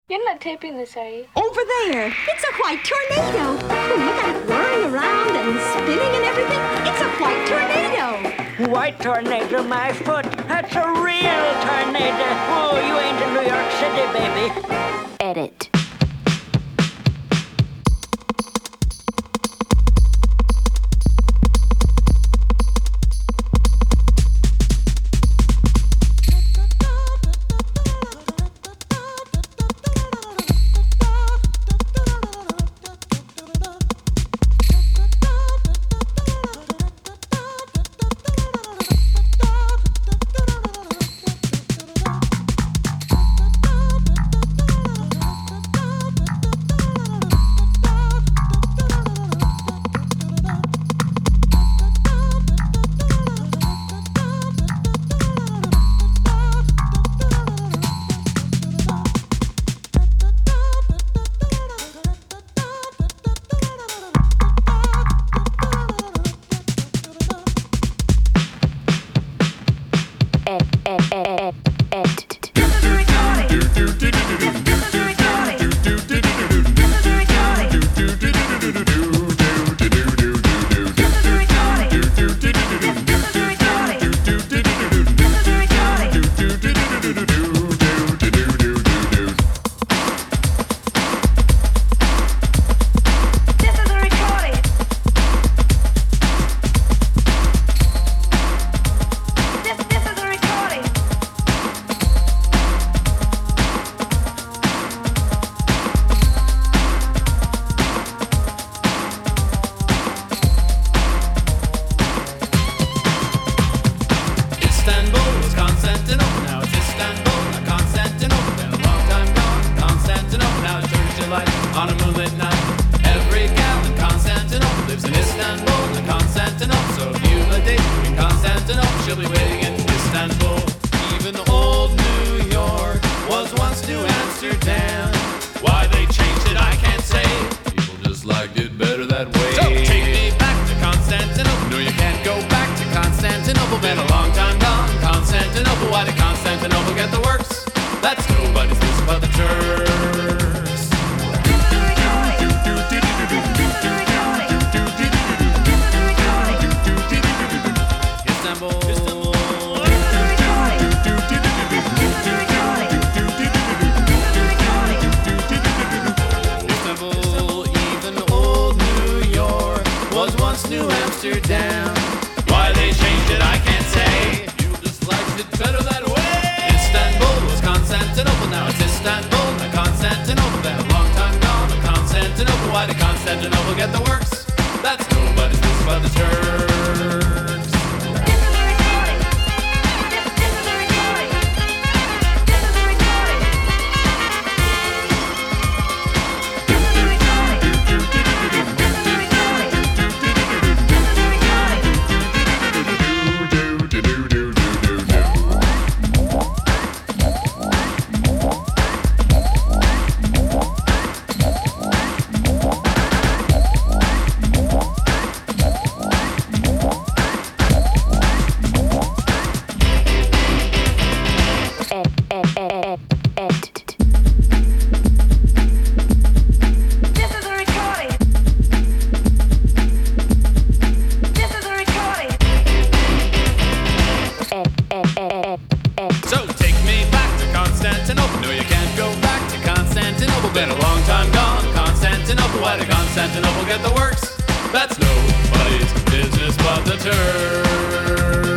You're not taping this, are you? Over there. It's a white tornado. Oh, look at it whirling around and spinning and everything. It's a white tornado. White tornado, my foot. That's a real tornado. Oh, you ain't in New York City, baby. Edit. Constantinople, get the works. That's nobody's business but the Turks.